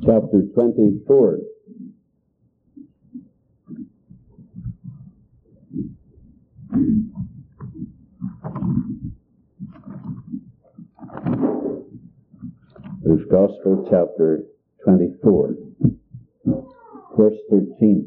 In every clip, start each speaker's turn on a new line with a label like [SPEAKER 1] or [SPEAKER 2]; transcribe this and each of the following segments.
[SPEAKER 1] chapter 24. Luke's Gospel, chapter 24, verse 13.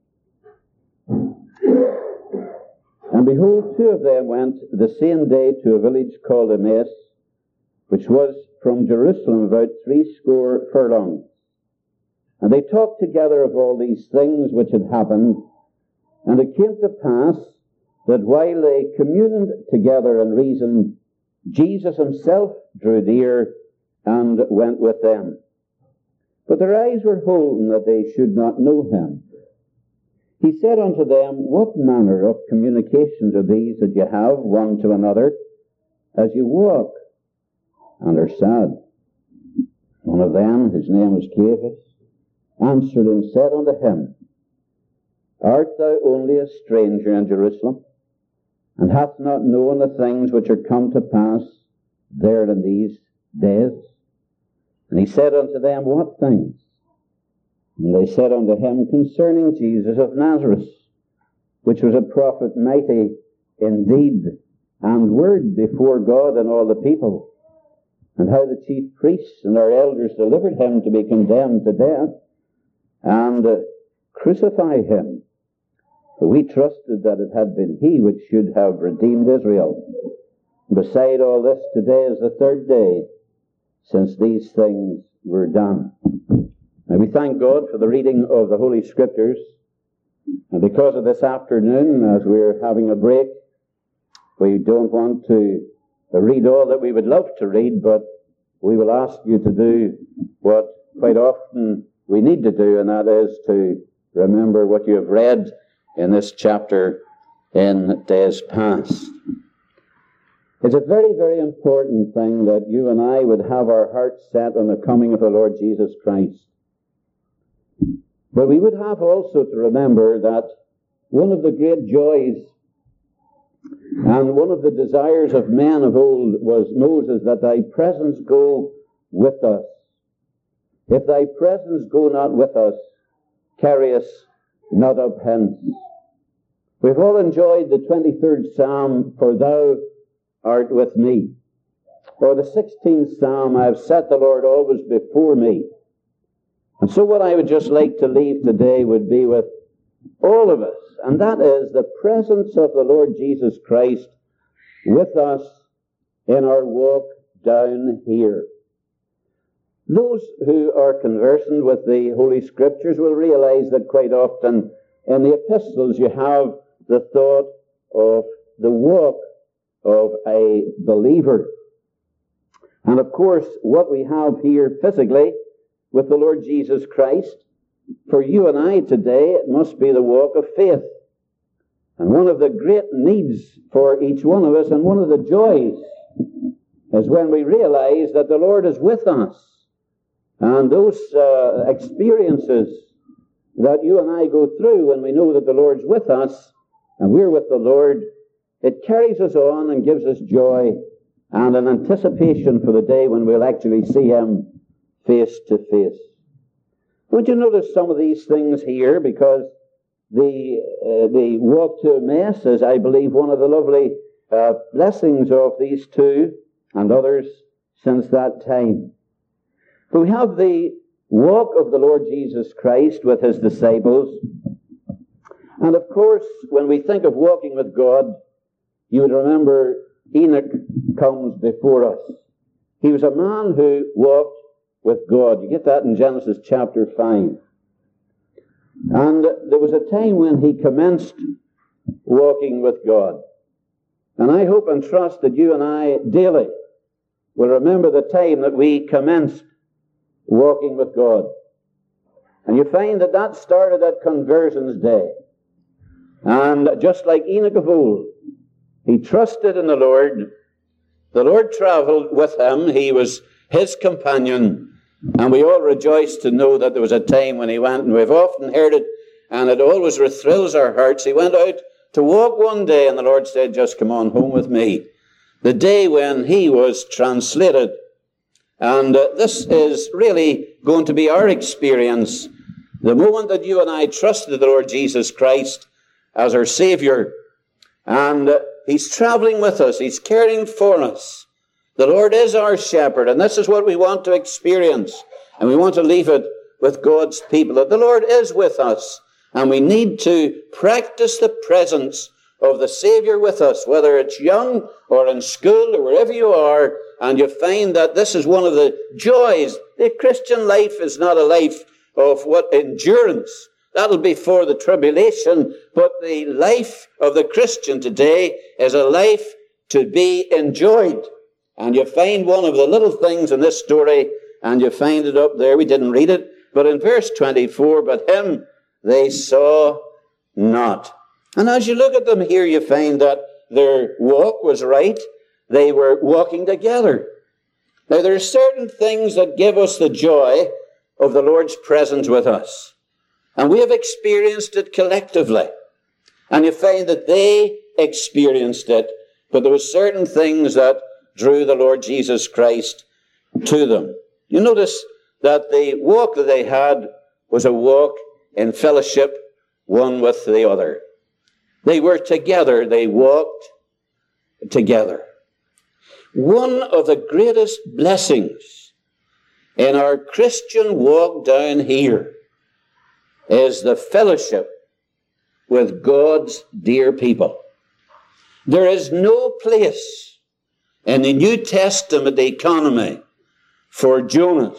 [SPEAKER 1] And behold, two of them went the same day to a village called Emmaus, which was from Jerusalem about 80 furlongs. And they talked together of all these things which had happened. And it came to pass that while they communed together and reasoned, Jesus himself drew near and went with them. But their eyes were holden that they should not know him. He said unto them, What manner of communications are these that you have one to another as you walk and are sad? One of them, whose name was Cleophas, answered and said unto him, Art thou only a stranger in Jerusalem, and hast not known the things which are come to pass there in these days? And he said unto them, What things? And they said unto him, Concerning Jesus of Nazareth, which was a prophet mighty in deed and word before God and all the people, and how the chief priests and our elders delivered him to be condemned to death, and crucify him. For we trusted that it had been he which should have redeemed Israel. Beside all this, today is the third day since these things were done. Now we thank God for the reading of the Holy Scriptures. And because of this afternoon, as we're having a break, we don't want to read all that we would love to read, but we will ask you to do what quite often we need to do, and that is to remember what you have read in this chapter in days past. It's a very, very important thing that you and I would have our hearts set on the coming of the Lord Jesus Christ. But we would have also to remember that one of the great joys and one of the desires of men of old was, Moses, that thy presence go with us. If thy presence go not with us, carry us not up hence. We've all enjoyed the 23rd Psalm, For thou art with me. Or the 16th Psalm, I have set the Lord always before me. And so what I would just like to leave today would be with all of us, and that is the presence of the Lord Jesus Christ with us in our walk down here. Those who are conversant with the Holy Scriptures will realize that quite often in the epistles you have the thought of the walk of a believer. And of course, what we have here physically with the Lord Jesus Christ, for you and I today, it must be the walk of faith. And one of the great needs for each one of us, and one of the joys, is when we realize that the Lord is with us. And those experiences that you and I go through when we know that the Lord's with us, and we're with the Lord, it carries us on and gives us joy and an anticipation for the day when we'll actually see Him face to face. Would you notice some of these things here? Because the walk to Emmaus is, I believe, one of the lovely blessings of these two and others since that time. But we have the walk of the Lord Jesus Christ with His disciples. And of course, when we think of walking with God, you would remember Enoch comes before us. He was a man who walked with God. You get that in Genesis chapter 5. And there was a time when he commenced walking with God. And I hope and trust that you and I daily will remember the time that we commenced walking with God. And you find that that started at Conversion's Day. And just like Enoch of old, he trusted in the Lord. The Lord traveled with him. He was his companion. And we all rejoice to know that there was a time when he went, and we've often heard it, and it always thrills our hearts. He went out to walk one day, and the Lord said, just come on home with me. The day when he was translated. And this is really going to be our experience the moment that you and I trusted the Lord Jesus Christ as our Savior. And He's traveling with us. He's caring for us. The Lord is our shepherd, and this is what we want to experience. And we want to leave it with God's people, that the Lord is with us. And we need to practice the presence of the Savior with us, whether it's young or in school or wherever you are, and you find that this is one of the joys. The Christian life is not a life of endurance. That'll be for the tribulation, but the life of the Christian today is a life to be enjoyed. And you find one of the little things in this story, and you find it up there. We didn't read it, but in verse 24, but him they saw not. And as you look at them here, you find that their walk was right. They were walking together. Now, there are certain things that give us the joy of the Lord's presence with us. And we have experienced it collectively. And you find that they experienced it, but there were certain things that drew the Lord Jesus Christ to them. You notice that the walk that they had was a walk in fellowship, one with the other. They were together. They walked together. One of the greatest blessings in our Christian walk down here is the fellowship with God's dear people. There is no place in the New Testament economy for Jonas.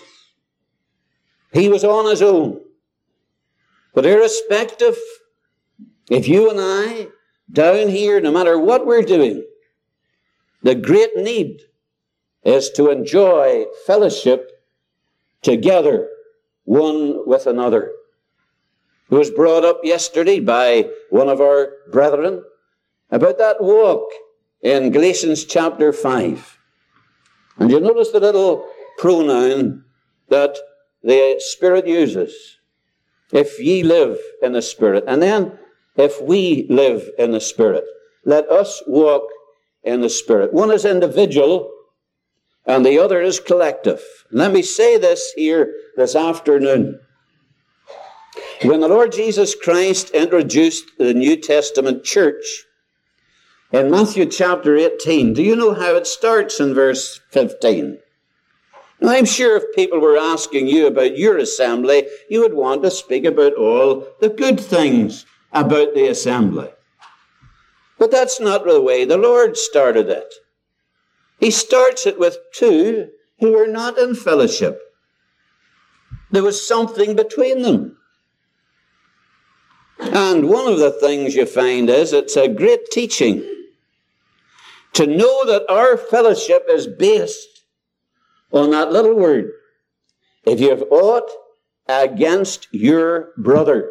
[SPEAKER 1] He was on his own. But irrespective, if you and I, down here, no matter what we're doing, the great need is to enjoy fellowship together, one with another. It was brought up yesterday by one of our brethren about that walk in Galatians chapter 5. And you notice the little pronoun that the Spirit uses. If ye live in the Spirit. And then, if we live in the Spirit. Let us walk in the Spirit. One is individual, and the other is collective. Let me say this here this afternoon. When the Lord Jesus Christ introduced the New Testament church, in Matthew chapter 18, do you know how it starts in verse 15? Now, I'm sure if people were asking you about your assembly, you would want to speak about all the good things about the assembly. But that's not the way the Lord started it. He starts it with two who are not in fellowship. There was something between them. And one of the things you find is it's a great teaching to know that our fellowship is based on that little word. If you have aught against your brother.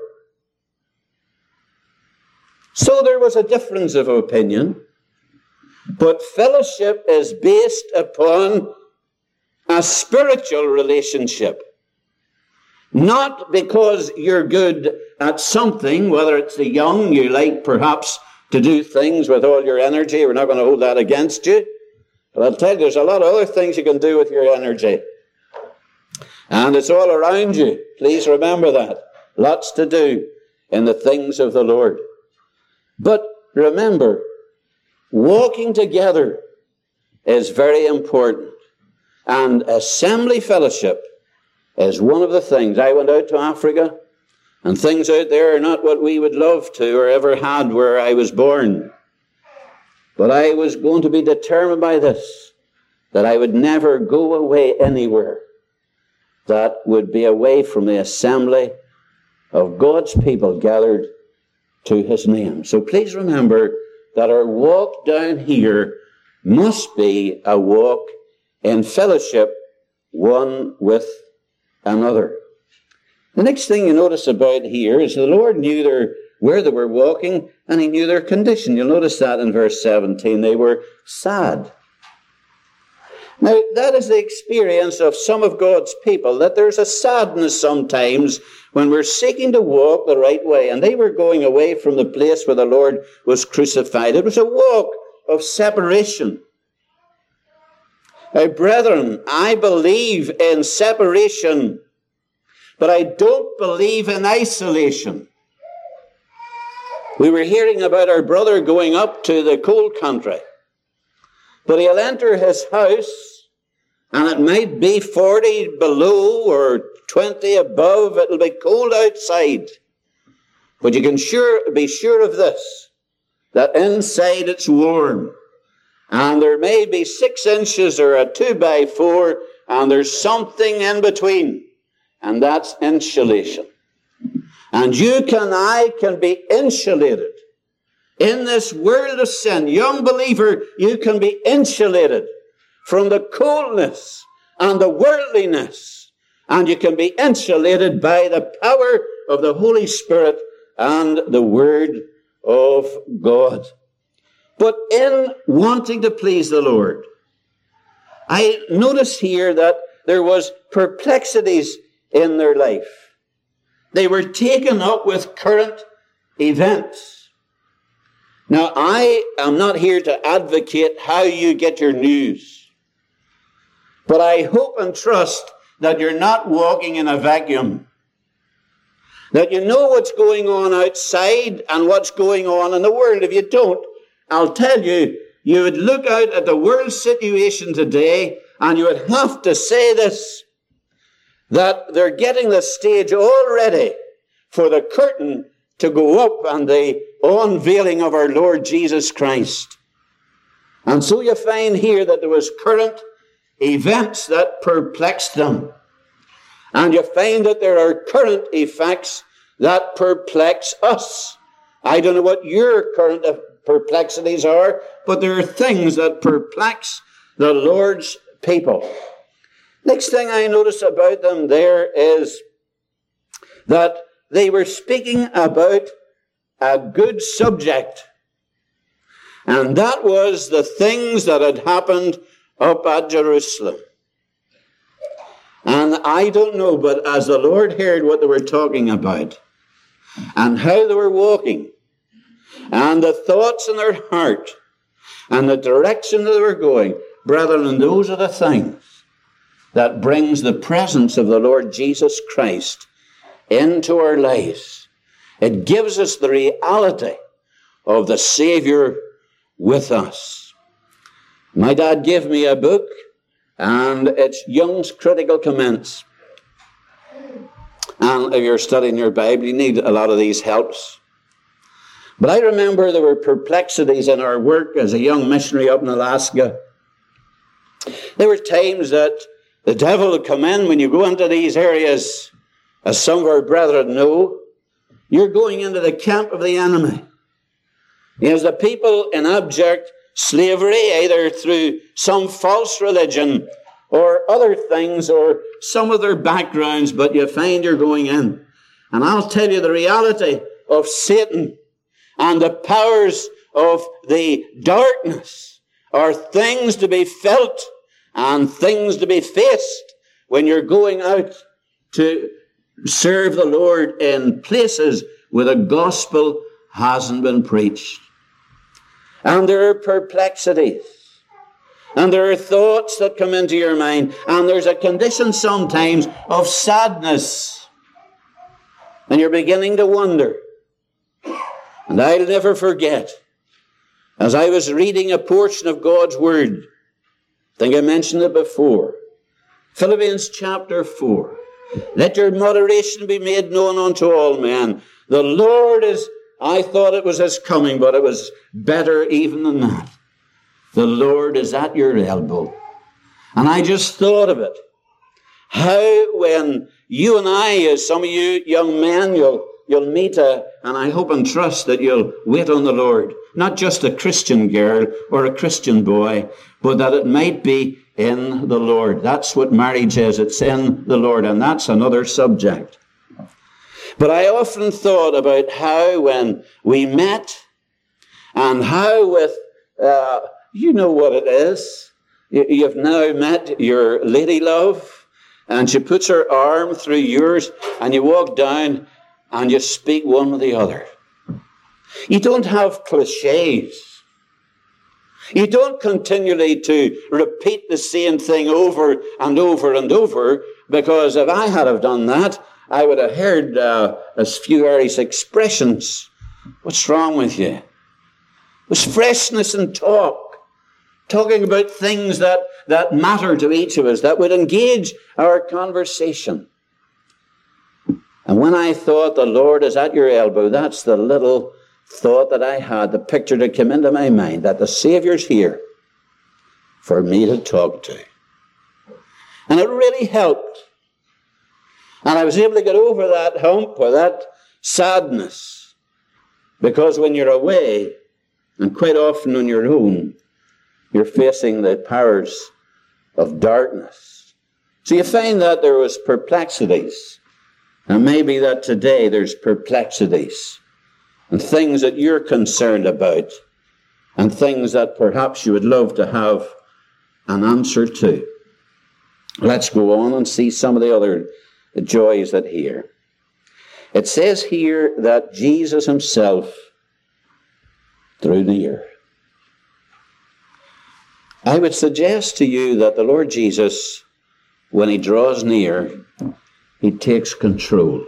[SPEAKER 1] So there was a difference of opinion, but fellowship is based upon a spiritual relationship. Not because you're good at something, whether it's the young, you like perhaps to do things with all your energy. We're not going to hold that against you. But I'll tell you, there's a lot of other things you can do with your energy. And it's all around you. Please remember that. Lots to do in the things of the Lord. But remember, walking together is very important. And assembly fellowship is one of the things. I went out to Africa, and things out there are not what we would love to or ever had where I was born. But I was going to be determined by this, that I would never go away anywhere that would be away from the assembly of God's people gathered to His name. So please remember that our walk down here must be a walk in fellowship, one with another. The next thing you notice about here is the Lord knew where they were walking, and He knew their condition. You'll notice that in verse 17. They were sad. Now, that is the experience of some of God's people, that there's a sadness sometimes when we're seeking to walk the right way. And they were going away from the place where the Lord was crucified. It was a walk of separation. Now, brethren, I believe in separation But I don't believe in isolation. We were hearing about our brother going up to the cold country. But he'll enter his house, and it might be 40 below or 20 above. It'll be cold outside. But you can be sure of this, that inside it's warm. And there may be 6 inches or a 2x4, and there's something in between. And that's insulation. And I can be insulated. In this world of sin, young believer, you can be insulated from the coldness and the worldliness. And you can be insulated by the power of the Holy Spirit and the Word of God. But in wanting to please the Lord, I notice here that there was perplexities in their life. They were taken up with current events. Now, I am not here to advocate how you get your news, but I hope and trust that you're not walking in a vacuum, that you know what's going on outside and what's going on in the world. If you don't, I'll tell you, you would look out at the world situation today and you would have to say this, that they're getting the stage all ready for the curtain to go up and the unveiling of our Lord Jesus Christ. And so you find here that there was current events that perplexed them. And you find that there are current effects that perplex us. I don't know what your current perplexities are, but there are things that perplex the Lord's people. Next thing I notice about them there is that they were speaking about a good subject. And that was the things that had happened up at Jerusalem. And I don't know, but as the Lord heard what they were talking about and how they were walking and the thoughts in their heart and the direction that they were going, brethren, those are the things that brings the presence of the Lord Jesus Christ into our lives. It gives us the reality of the Savior with us. My dad gave me a book, and it's Young's Critical Comments. And if you're studying your Bible, you need a lot of these helps. But I remember there were perplexities in our work as a young missionary up in Alaska. There were times that the devil would come in when you go into these areas, as some of our brethren know. You're going into the camp of the enemy. As the people in abject slavery, either through some false religion or other things or some of their backgrounds, but you find you're going in. And I'll tell you the reality of Satan and the powers of the darkness are things to be felt and things to be faced when you're going out to serve the Lord in places where the gospel hasn't been preached. And there are perplexities. And there are thoughts that come into your mind. And there's a condition sometimes of sadness. And you're beginning to wonder. And I'll never forget, as I was reading a portion of God's Word, I think I mentioned it before, Philippians chapter 4. Let your moderation be made known unto all men. The Lord is, I thought it was his coming, but it was better even than that. The Lord is at your elbow. And I just thought of it. How when you and I, as some of you young men, you'll meet and I hope and trust that you'll wait on the Lord. Not just a Christian girl or a Christian boy, but that it might be in the Lord. That's what marriage is. It's in the Lord, and that's another subject. But I often thought about how when we met and how with, you know what it is. You've now met your lady love, and she puts her arm through yours, and you walk down and you speak one with the other. You don't have cliches. You don't continually to repeat the same thing over and over and over, because if I had have done that, I would have heard a few Irish expressions. What's wrong with you? There's freshness in talk. Talking about things that matter to each of us, that would engage our conversation. And when I thought the Lord is at your elbow, that's the little thought that I had, the picture that came into my mind, that the Saviour's here for me to talk to. And it really helped. And I was able to get over that hump or that sadness. Because when you're away, and quite often on your own, you're facing the powers of darkness. So you find that there was perplexities. And maybe that today there's perplexities. And things that you're concerned about. And things that perhaps you would love to have an answer to. Let's go on and see some of the other joys that here. It says here that Jesus himself drew near. I would suggest to you that the Lord Jesus, when he draws near, he takes control.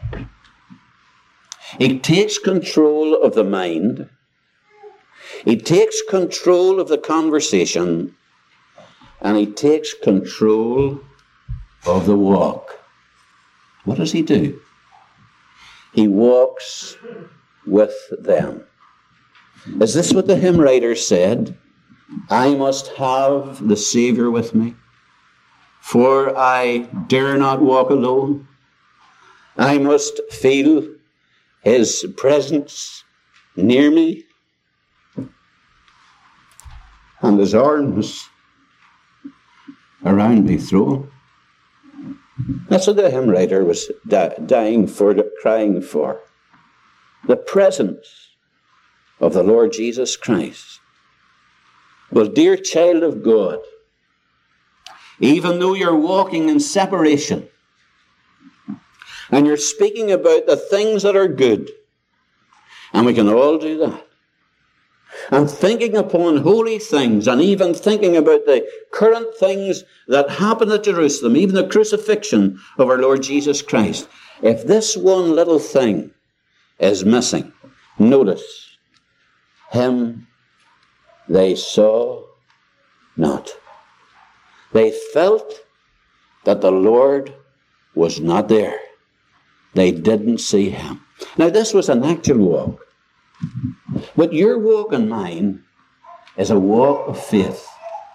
[SPEAKER 1] He takes control of the mind. He takes control of the conversation. And he takes control of the walk. What does he do? He walks with them. Is this what the hymn writer said? I must have the Saviour with me, for I dare not walk alone. I must feel his presence near me, and his arms around me thrown. That's what the hymn writer was dying for, crying for. The presence of the Lord Jesus Christ. Well, dear child of God, even though you're walking in separation and you're speaking about the things that are good, and we can all do that, and thinking upon holy things, and even thinking about the current things that happened at Jerusalem, even the crucifixion of our Lord Jesus Christ. If this one little thing is missing, notice, him they saw not. They felt that the Lord was not there. They didn't see him. Now, this was an actual walk. But your walk and mine is a walk of faith.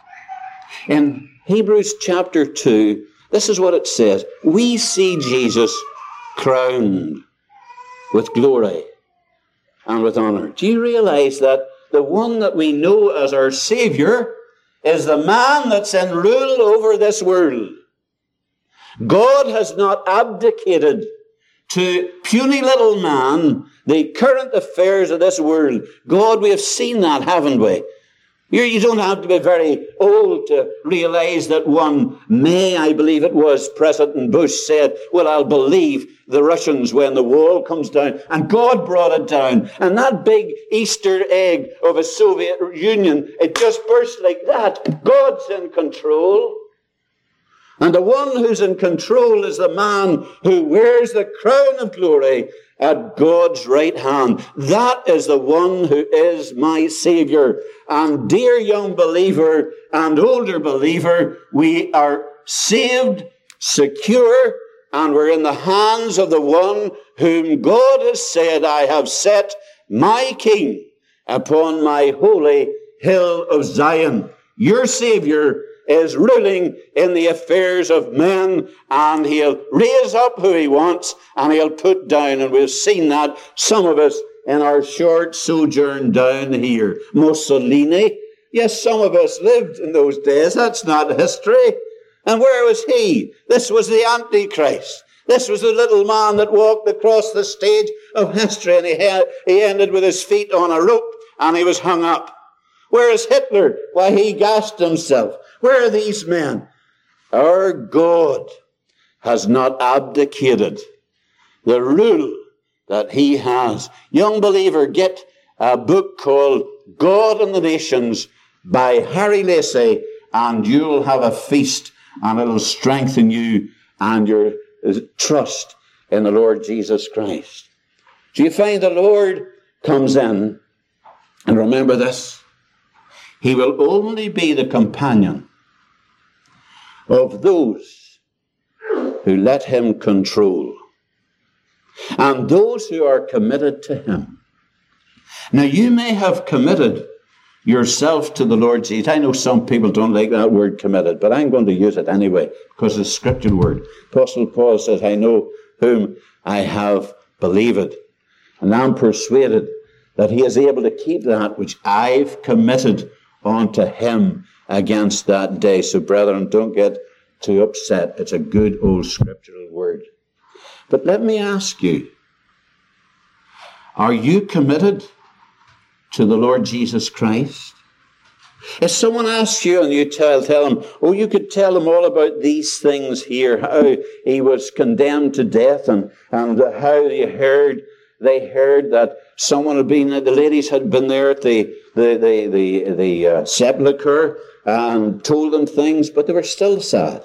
[SPEAKER 1] In Hebrews chapter 2, this is what it says. We see Jesus crowned with glory and with honor. Do you realize that the one that we know as our Saviour is the man that's in rule over this world? God has not abdicated to puny little man the current affairs of this world. God, we have seen that, haven't we? You don't have to be very old to realize that one May, I believe it was, President Bush said, well, I'll believe the Russians when the wall comes down. And God brought it down. And that big Easter egg of a Soviet Union, it just burst like that. God's in control. And the one who's in control is the man who wears the crown of glory at God's right hand. That is the one who is my Saviour. And dear young believer and older believer, we are saved, secure, and we're in the hands of the one whom God has said, I have set my King upon my holy hill of Zion. Your Saviour is ruling in the affairs of men, and he'll raise up who he wants, and he'll put down, and we've seen that, some of us, in our short sojourn down here. Mussolini, yes, some of us lived in those days. That's not history. And where was he? This was the Antichrist. This was the little man that walked across the stage of history, and he ended with his feet on a rope, and he was hung up. Where is Hitler? Why, he gassed himself. Where are these men? Our God has not abdicated the rule that he has. Young believer, get a book called God and the Nations by Harry Lacey, and you'll have a feast, and it'll strengthen you and your trust in the Lord Jesus Christ. So you find the Lord comes in, and remember this, he will only be the companion of those who let him control and those who are committed to him. Now, you may have committed yourself to the Lord Jesus. I know some people don't like that word committed, but I'm going to use it anyway because it's a scriptural word. Apostle Paul says, I know whom I have believed, and I'm persuaded that he is able to keep that which I've committed unto him against that day. So, brethren, don't get too upset. It's a good old scriptural word. But let me ask you, are you committed to the Lord Jesus Christ? If someone asks you and you tell them, oh, you could tell them all about these things here, how he was condemned to death and how they heard that someone had been, the ladies had been there at the sepulchre and told them things, but they were still sad.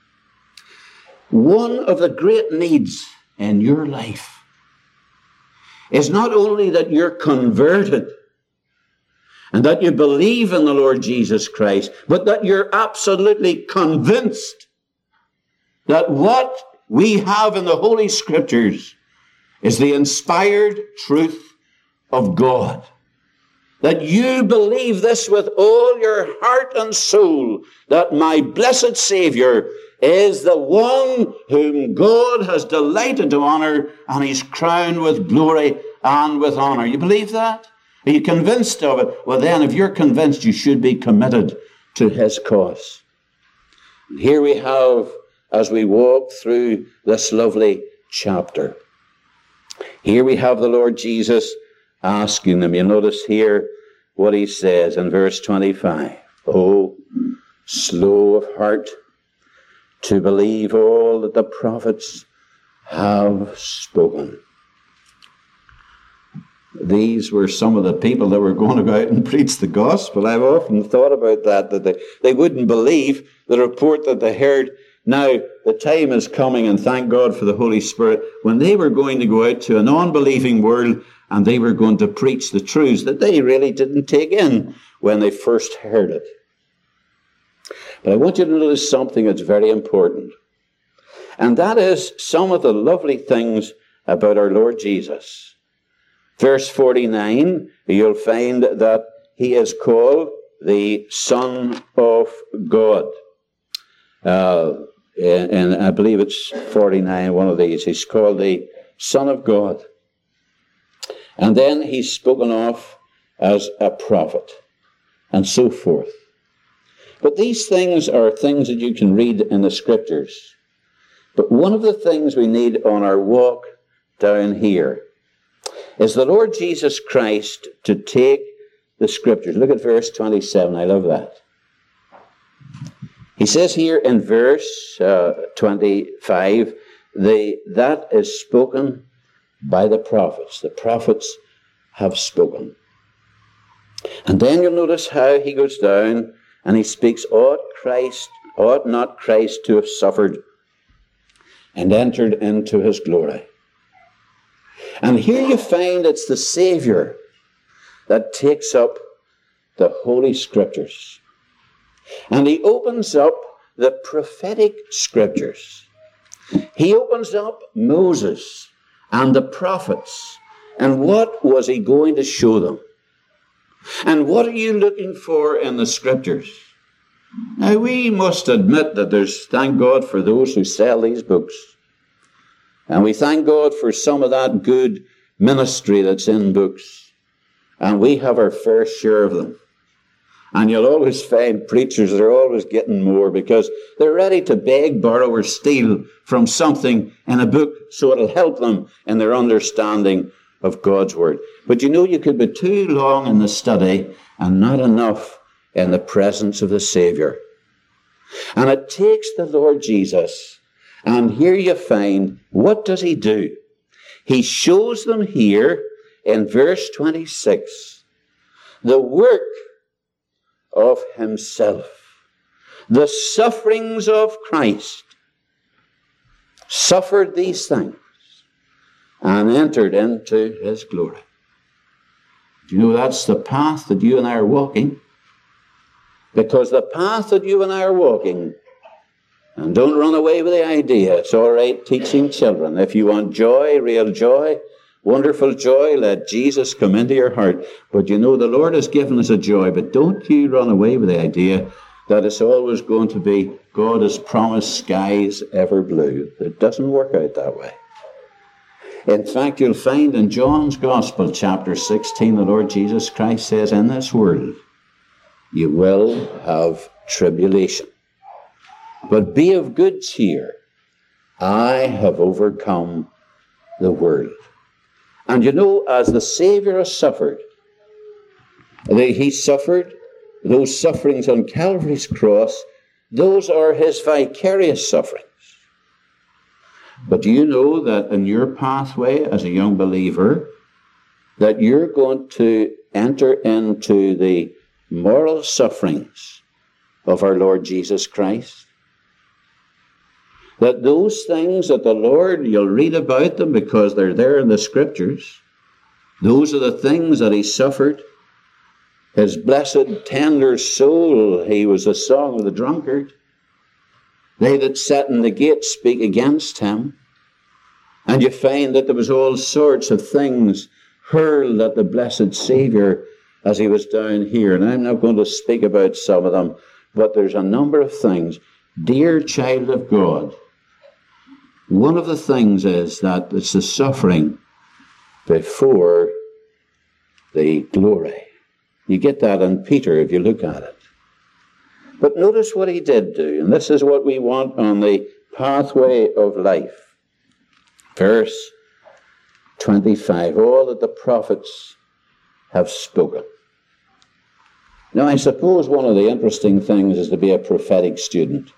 [SPEAKER 1] One of the great needs in your life is not only that you're converted and that you believe in the Lord Jesus Christ, but that you're absolutely convinced that what we have in the Holy Scriptures is the inspired truth of God. That you believe this with all your heart and soul, that my blessed Savior is the one whom God has delighted to honor, and he's crowned with glory and with honor. You believe that? Are you convinced of it? Well then, if you're convinced, you should be committed to his cause. And here we have, as we walk through this lovely chapter, here we have the Lord Jesus asking them. You notice here what he says in verse 25. Oh, slow of heart to believe all that the prophets have spoken. These were some of the people that were going to go out and preach the gospel. I've often thought about that they wouldn't believe the report that they heard. Now, the time is coming, and thank God for the Holy Spirit, when they were going to go out to an unbelieving world and they were going to preach the truths that they really didn't take in when they first heard it. But I want you to notice something that's very important. And that is some of the lovely things about our Lord Jesus. Verse 49, you'll find that he is called the Son of God. And I believe it's 49, one of these. He's called the Son of God. And then he's spoken of as a prophet, and so forth. But these things are things that you can read in the Scriptures. But one of the things we need on our walk down here is the Lord Jesus Christ to take the Scriptures. Look at verse 27. I love that. He says here in verse 25, that is spoken by the prophets. The prophets have spoken. And then you'll notice how he goes down and he speaks, ought not Christ to have suffered and entered into his glory. And here you find it's the Savior that takes up the Holy Scriptures. And he opens up the prophetic Scriptures. He opens up Moses and the prophets. And what was he going to show them? And what are you looking for in the Scriptures? Now, we must admit that thank God for those who sell these books. And we thank God for some of that good ministry that's in books. And we have our fair share of them. And you'll always find preachers that are always getting more because they're ready to beg, borrow, or steal from something in a book so it'll help them in their understanding of God's Word. But you could be too long in the study and not enough in the presence of the Savior. And it takes the Lord Jesus, and here you find, what does he do? He shows them here in verse 26, the work of himself, the sufferings of Christ, suffered these things. and entered into his glory. Do you know that's the path that you and I are walking? Because the path that you and I are walking, and don't run away with the idea, it's all right teaching children. If you want joy, real joy, wonderful joy, let Jesus come into your heart. But you know the Lord has given us a joy, but don't you run away with the idea that it's always going to be God has promised skies ever blue. It doesn't work out that way. In fact, you'll find in John's Gospel, chapter 16, the Lord Jesus Christ says, in this world, you will have tribulation. But be of good cheer. I have overcome the world. And you know, as the Savior has suffered, he suffered those sufferings on Calvary's cross, those are his vicarious sufferings. But do you know that in your pathway as a young believer, that you're going to enter into the moral sufferings of our Lord Jesus Christ? That those things that the Lord, you'll read about them because they're there in the Scriptures. Those are the things that he suffered. His blessed, tender soul, he was the song of the drunkard. They that sat in the gate speak against him. And you find that there was all sorts of things hurled at the blessed Savior as he was down here. And I'm not going to speak about some of them, but there's a number of things. Dear child of God, one of the things is that it's the suffering before the glory. You get that in Peter if you look at it. But notice what he did do, and this is what we want on the pathway of life. Verse 25, all that the prophets have spoken. Now, I suppose one of the interesting things is to be a prophetic student.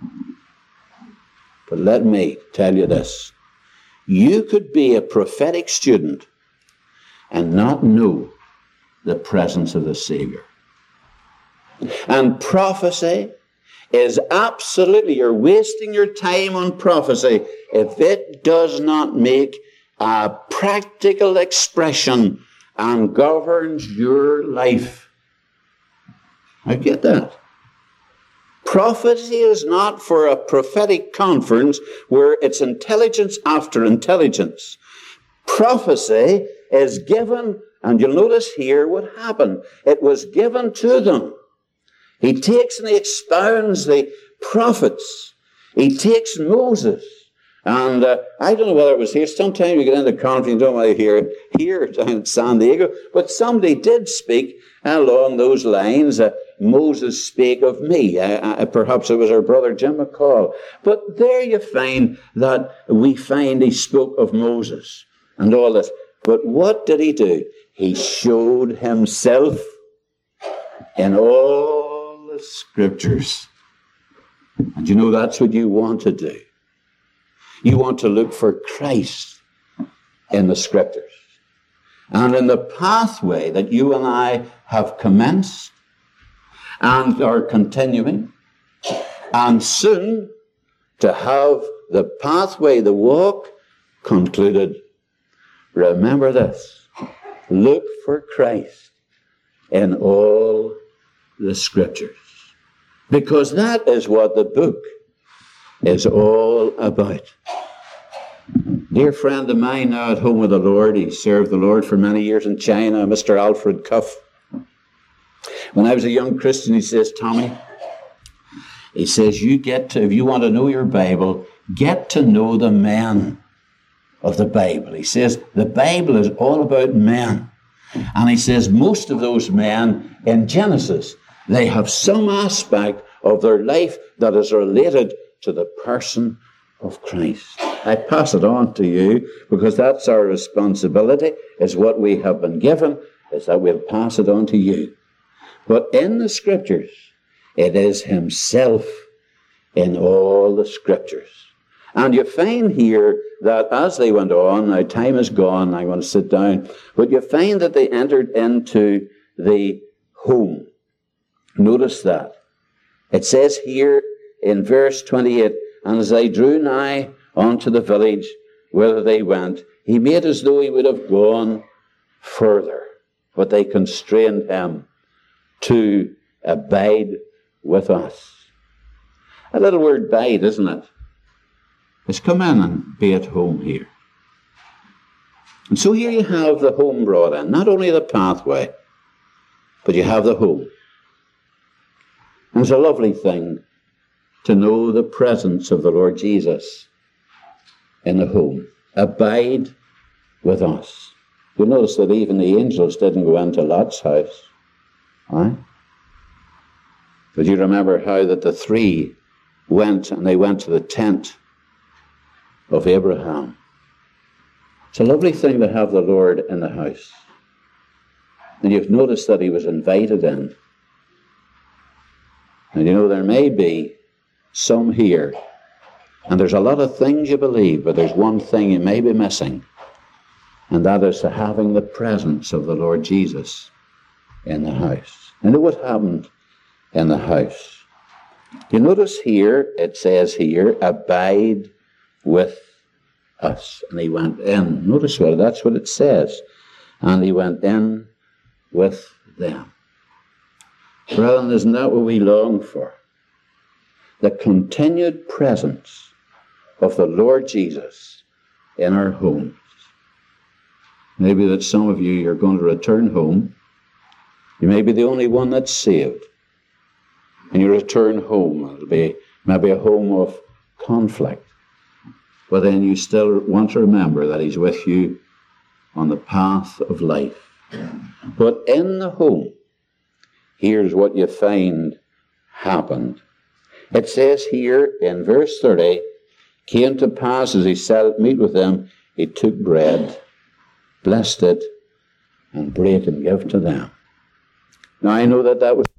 [SPEAKER 1] But let me tell you this. You could be a prophetic student and not know the presence of the Savior. And prophecy is absolutely, you're wasting your time on prophecy if it does not make a practical expression and governs your life. I get that. Prophecy is not for a prophetic conference where it's intelligence after intelligence. Prophecy is given, and you'll notice here what happened. It was given to them. He takes and he expounds the prophets. He takes Moses. And I don't know whether it was here. Sometimes you get into conference, you don't want to hear it here down in San Diego. But somebody did speak along those lines. Moses spake of me. Perhaps it was our brother Jim McCall. But there you find that we find he spoke of Moses and all this. But what did he do? He showed himself in all the Scriptures. And you know that's what you want to do. You want to look for Christ in the Scriptures. And in the pathway that you and I have commenced and are continuing, and soon to have the pathway, the walk, concluded. Remember this. Look for Christ in all the Scriptures. Because that is what the book is all about. Dear friend of mine now at home with the Lord, he served the Lord for many years in China, Mr. Alfred Cuff. When I was a young Christian, he says, Tommy, he says, if you want to know your Bible, get to know the men of the Bible. He says, the Bible is all about men. And he says, most of those men in Genesis, they have some aspect of their life that is related to the person of Christ. I pass it on to you because that's our responsibility, is what we have been given, is that we'll pass it on to you. But in the Scriptures, it is himself in all the Scriptures. And you find here that as they went on, now time is gone, I want to sit down, but you find that they entered into the home. Notice that. It says here in verse 28, and as they drew nigh unto the village, whither they went. He made as though he would have gone further, but they constrained him to abide with us. A little word bide, isn't it? It's come in and be at home here. And so here you have the home brought in, not only the pathway, but you have the home. And it's a lovely thing to know the presence of the Lord Jesus in the home. Abide with us. You'll notice that even the angels didn't go into Lot's house. Right? But you remember how that the three went, and they went to the tent of Abraham. It's a lovely thing to have the Lord in the house. And you've noticed that he was invited in. And you know, there may be some here, and there's a lot of things you believe, but there's one thing you may be missing, and that is having the presence of the Lord Jesus in the house. And look what happened in the house. You notice here, it says here, abide with us. And he went in. Notice what, that's what it says. And he went in with them. Brethren, isn't that what we long for? The continued presence of the Lord Jesus in our homes. Maybe that some of you are going to return home. You may be the only one that's saved. And you return home. It'll be maybe a home of conflict. But then you still want to remember that he's with you on the path of life. But in the home, here's what you find happened. It says here in verse 30, came to pass as he sat at meat with them, he took bread, blessed it, and brake and gave to them. Now I know that was